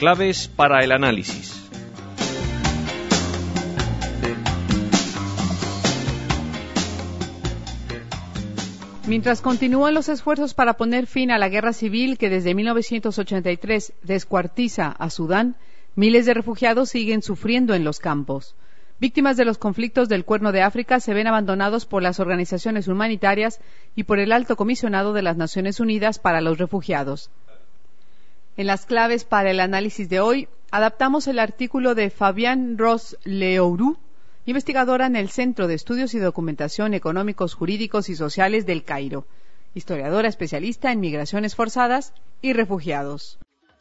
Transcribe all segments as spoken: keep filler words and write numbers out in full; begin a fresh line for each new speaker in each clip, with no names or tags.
claves para el análisis.
Mientras continúan los esfuerzos para poner fin a la guerra civil que desde mil novecientos ochenta y tres descuartiza a Sudán, miles de refugiados siguen sufriendo en los campos. Víctimas de los conflictos del Cuerno de África se ven abandonados por las organizaciones humanitarias y por el Alto Comisionado de las Naciones Unidas para los Refugiados. En las claves para el análisis de hoy, adaptamos el artículo de Fabienne Ros-Leroux, investigadora en el Centro de Estudios y Documentación Económicos, Jurídicos y Sociales del Cairo, historiadora especialista en migraciones forzadas y refugiados.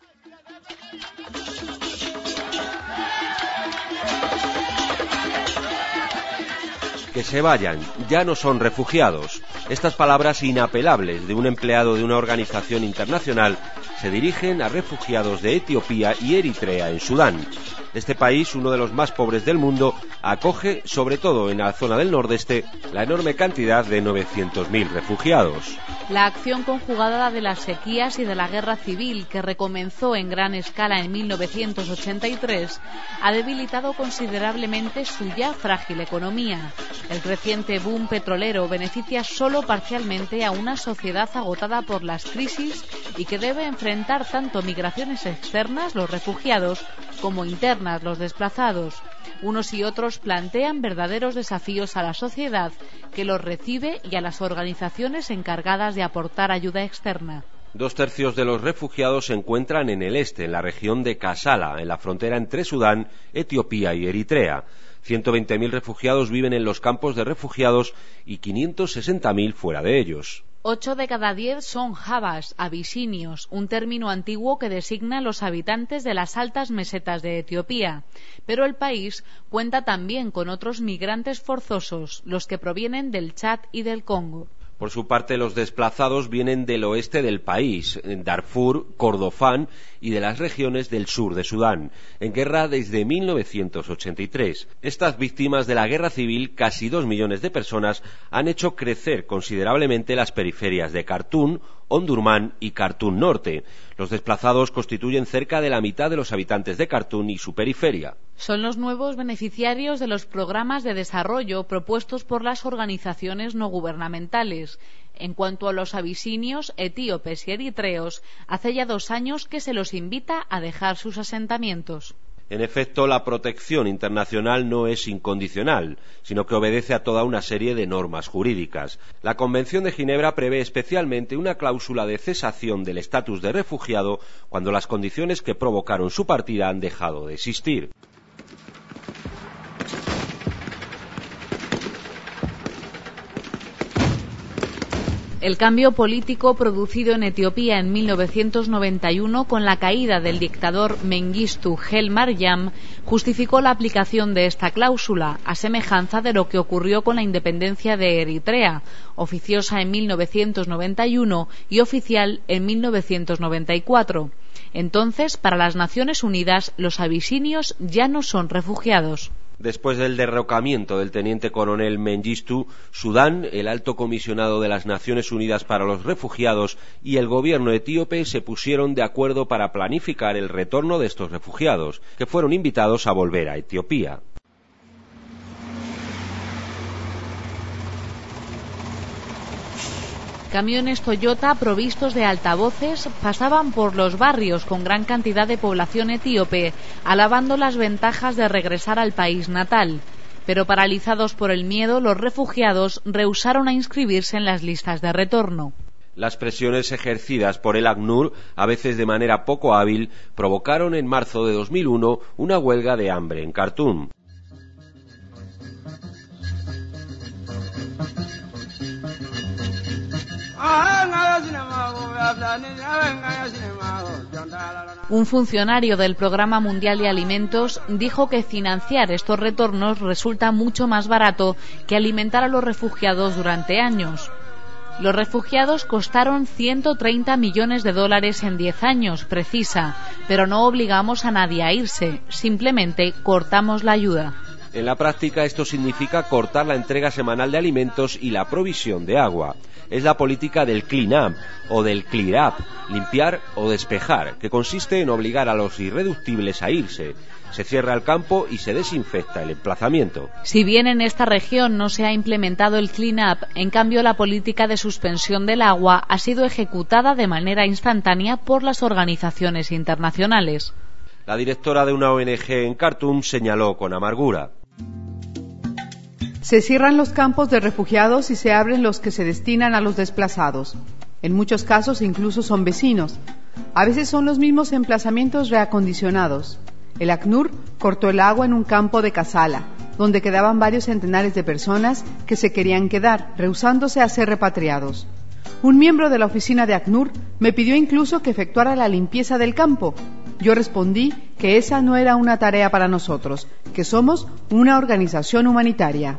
Que se vayan, ya no son refugiados. Estas palabras inapelables de un empleado de una organización internacional se dirigen a refugiados de Etiopía y Eritrea en Sudán. Este país, uno de los más pobres del mundo, acoge, sobre todo en la zona del nordeste, la enorme cantidad de novecientos mil refugiados.
La acción conjugada de las sequías y de la guerra civil, que recomenzó en gran escala en mil novecientos ochenta y tres, ha debilitado considerablemente su ya frágil economía. El creciente boom petrolero beneficia solo parcialmente a una sociedad agotada por las crisis y que debe enfrentar tanto migraciones externas, los refugiados, como internas, los desplazados. Unos y otros plantean verdaderos desafíos a la sociedad que los recibe y a las organizaciones encargadas de aportar ayuda externa.
Dos tercios de los refugiados se encuentran en el este, en la región de Kassala, en la frontera entre Sudán, Etiopía y Eritrea. ciento veinte mil refugiados viven en los campos de refugiados y quinientos sesenta mil fuera de ellos.
Ocho de cada diez son habas, abisinios, un término antiguo que designa a los habitantes de las altas mesetas de Etiopía. Pero el país cuenta también con otros migrantes forzosos, los que provienen del Chad y del Congo.
Por su parte, los desplazados vienen del oeste del país, en Darfur, Kordofán y de las regiones del sur de Sudán, en guerra desde mil novecientos ochenta y tres. Estas víctimas de la guerra civil, casi dos millones de personas, han hecho crecer considerablemente las periferias de Khartoum, Omdurmán y Khartoum Norte. Los desplazados constituyen cerca de la mitad de los habitantes de Khartoum y su periferia.
Son los nuevos beneficiarios de los programas de desarrollo propuestos por las organizaciones no gubernamentales. En cuanto a los abisinios, etíopes y eritreos, hace ya dos años que se los invita a dejar sus asentamientos.
En efecto, la protección internacional no es incondicional, sino que obedece a toda una serie de normas jurídicas. La Convención de Ginebra prevé especialmente una cláusula de cesación del estatus de refugiado cuando las condiciones que provocaron su partida han dejado de existir.
El cambio político producido en Etiopía en mil novecientos noventa y uno con la caída del dictador Mengistu Haile Mariam justificó la aplicación de esta cláusula, a semejanza de lo que ocurrió con la independencia de Eritrea, oficiosa en mil novecientos noventa y uno y oficial en mil novecientos noventa y cuatro. Entonces, para las Naciones Unidas, los abisinios ya no son refugiados.
Después del derrocamiento del teniente coronel Mengistu, Sudán, el alto comisionado de las Naciones Unidas para los Refugiados y el gobierno etíope se pusieron de acuerdo para planificar el retorno de estos refugiados, que fueron invitados a volver a Etiopía.
Camiones Toyota provistos de altavoces pasaban por los barrios con gran cantidad de población etíope, alabando las ventajas de regresar al país natal. Pero paralizados por el miedo, los refugiados rehusaron a inscribirse en las listas de retorno.
Las presiones ejercidas por el ACNUR, a veces de manera poco hábil, provocaron en marzo de dos mil uno una huelga de hambre en Khartoum.
Un funcionario del Programa Mundial de Alimentos dijo que financiar estos retornos resulta mucho más barato que alimentar a los refugiados durante años. Los refugiados costaron ciento treinta millones de dólares en diez años, precisa, pero no obligamos a nadie a irse, simplemente cortamos la ayuda.
En la práctica esto significa cortar la entrega semanal de alimentos y la provisión de agua. Es la política del clean up o del clear up, limpiar o despejar, que consiste en obligar a los irreductibles a irse. Se cierra el campo y se desinfecta el emplazamiento.
Si bien en esta región no se ha implementado el clean up, en cambio la política de suspensión del agua ha sido ejecutada de manera instantánea por las organizaciones internacionales.
La directora de una O N Ge en Khartoum señaló con amargura:
se cierran los campos de refugiados y se abren los que se destinan a los desplazados. En muchos casos incluso son vecinos. A veces son los mismos emplazamientos reacondicionados. El ACNUR cortó el agua en un campo de Kassala, donde quedaban varios centenares de personas que se querían quedar, rehusándose a ser repatriados. Un miembro de la oficina de ACNUR me pidió incluso que efectuara la limpieza del campo. Yo respondí que esa no era una tarea para nosotros, que somos una organización humanitaria.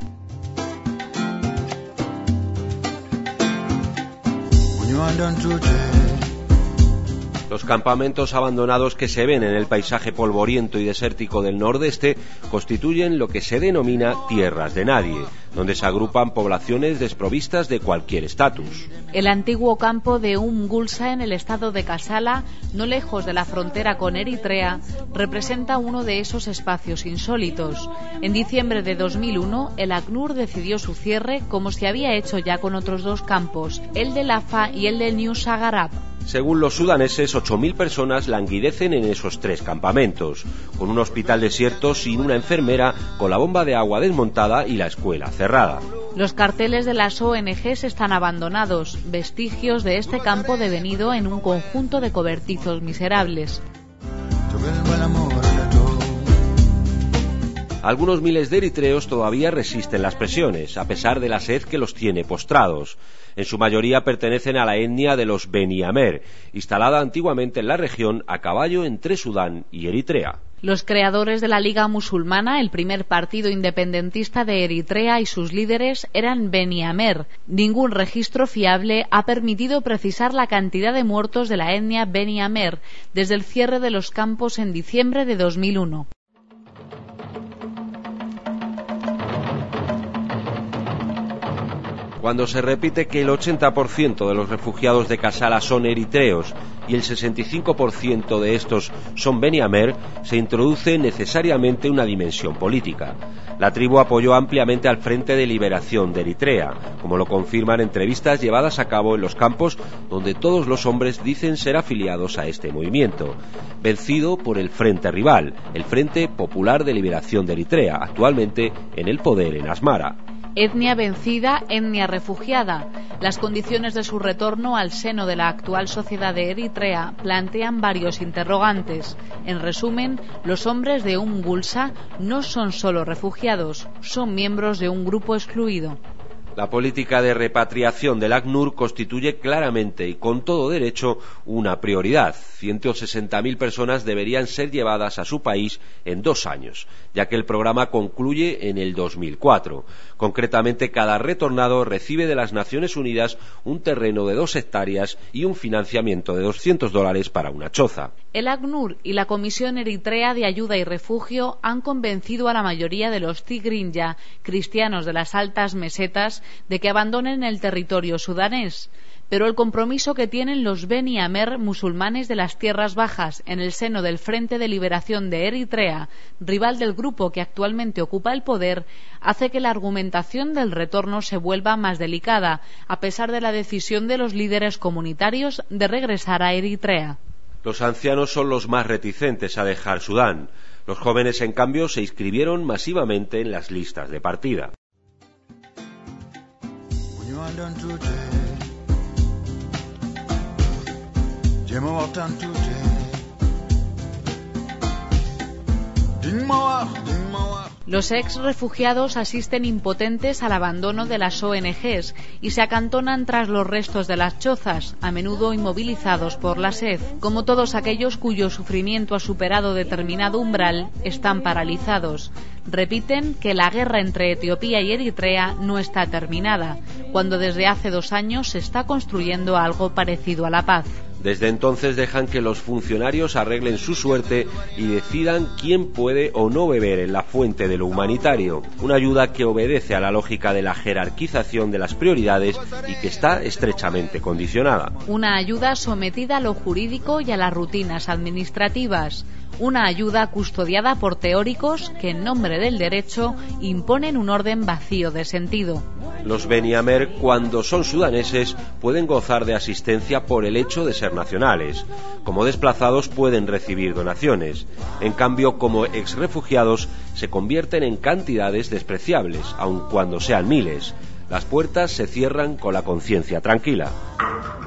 Los campamentos abandonados que se ven en el paisaje polvoriento y desértico del nordeste constituyen lo que se denomina tierras de nadie, donde se agrupan poblaciones desprovistas de cualquier estatus.
El antiguo campo de Umm Gulsa en el estado de Kassala, no lejos de la frontera con Eritrea, representa uno de esos espacios insólitos. En diciembre de dos mil uno, el ACNUR decidió su cierre, como se había hecho ya con otros dos campos, el de Lafa y el de New Sagarab.
Según los sudaneses, ocho mil personas languidecen en esos tres campamentos, con un hospital desierto sin una enfermera, con la bomba de agua desmontada y la escuela cerrada.
Los carteles de las O N Ges están abandonados, vestigios de este campo devenido en un conjunto de cobertizos miserables.
Algunos miles de eritreos todavía resisten las presiones, a pesar de la sed que los tiene postrados. En su mayoría pertenecen a la etnia de los Beni Amer, instalada antiguamente en la región a caballo entre Sudán y Eritrea.
Los creadores de la Liga Musulmana, el primer partido independentista de Eritrea, y sus líderes eran Beni Amer. Ningún registro fiable ha permitido precisar la cantidad de muertos de la etnia Beni Amer desde el cierre de los campos en diciembre de dos mil uno.
Cuando se repite que el ochenta por ciento de los refugiados de Kassala son eritreos y el sesenta y cinco por ciento de estos son Beni Amer, se introduce necesariamente una dimensión política. La tribu apoyó ampliamente al Frente de Liberación de Eritrea, como lo confirman entrevistas llevadas a cabo en los campos donde todos los hombres dicen ser afiliados a este movimiento, vencido por el frente rival, el Frente Popular de Liberación de Eritrea, actualmente en el poder en Asmara.
Etnia vencida, etnia refugiada. Las condiciones de su retorno al seno de la actual sociedad de Eritrea plantean varios interrogantes. En resumen, los hombres de Umm Gulsa no son solo refugiados, son miembros de un grupo excluido.
La política de repatriación del ACNUR constituye claramente y con todo derecho una prioridad. ciento sesenta mil personas deberían ser llevadas a su país en dos años, ya que el programa concluye en el dos mil cuatro. Concretamente, cada retornado recibe de las Naciones Unidas un terreno de dos hectáreas y un financiamiento de doscientos dólares para una choza.
El ACNUR y la Comisión Eritrea de Ayuda y Refugio han convencido a la mayoría de los Tigrinya, cristianos de las altas mesetas, de que abandonen el territorio sudanés. Pero el compromiso que tienen los Beni Amer musulmanes de las tierras bajas en el seno del Frente de Liberación de Eritrea, rival del grupo que actualmente ocupa el poder, hace que la argumentación del retorno se vuelva más delicada, a pesar de la decisión de los líderes comunitarios de regresar a Eritrea.
Los ancianos son los más reticentes a dejar Sudán. Los jóvenes, en cambio, se inscribieron masivamente en las listas de partida.
Los ex refugiados asisten impotentes al abandono de las O N Ges y se acantonan tras los restos de las chozas, a menudo inmovilizados por la sed. Como todos aquellos cuyo sufrimiento ha superado determinado umbral, están paralizados. Repiten que la guerra entre Etiopía y Eritrea no está terminada, cuando desde hace dos años se está construyendo algo parecido a la paz.
Desde entonces dejan que los funcionarios arreglen su suerte y decidan quién puede o no beber en la fuente de lo humanitario, una ayuda que obedece a la lógica de la jerarquización de las prioridades y que está estrechamente condicionada.
Una ayuda sometida a lo jurídico y a las rutinas administrativas. Una ayuda custodiada por teóricos que, en nombre del derecho, imponen un orden vacío de sentido.
Los Beni Amer, cuando son sudaneses, pueden gozar de asistencia por el hecho de ser nacionales. Como desplazados pueden recibir donaciones. En cambio, como exrefugiados, se convierten en cantidades despreciables, aun cuando sean miles. Las puertas se cierran con la conciencia tranquila.